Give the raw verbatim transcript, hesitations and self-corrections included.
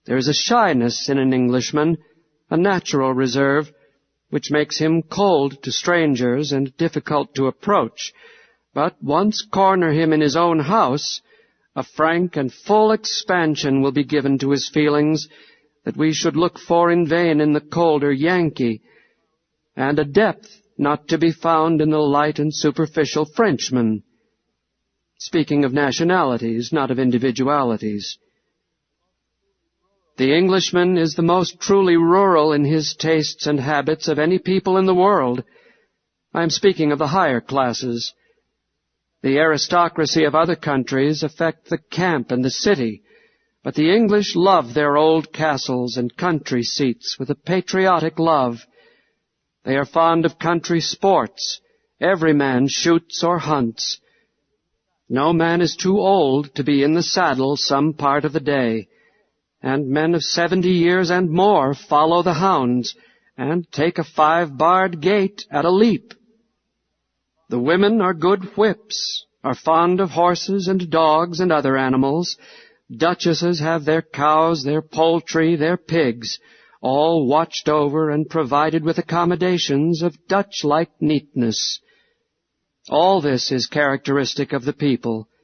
There is a shyness in an Englishman, a natural reserve, which makes him cold to strangers and difficult to approach. But once corner him in his own house, a frank and full expansion will be given to his feelings that we should look for in vain in the colder Yankee, and a depth not to be found in the light and superficial Frenchman. Speaking of nationalities, not of individualities. The Englishman is the most truly rural in his tastes and habits of any people in the world. I am speaking of the higher classes. The aristocracy of other countries affect the camp and the city, but the English love their old castles and country seats with a patriotic love. They are fond of country sports. Every man shoots or hunts. No man is too old to be in the saddle some part of the day, and men of seventy years and more follow the hounds and take a five-barred gait at a leap. The women are good whips, are fond of horses and dogs and other animals. Duchesses have their cows, their poultry, their pigs, all watched over and provided with accommodations of Dutch-like neatness. All this is characteristic of the people.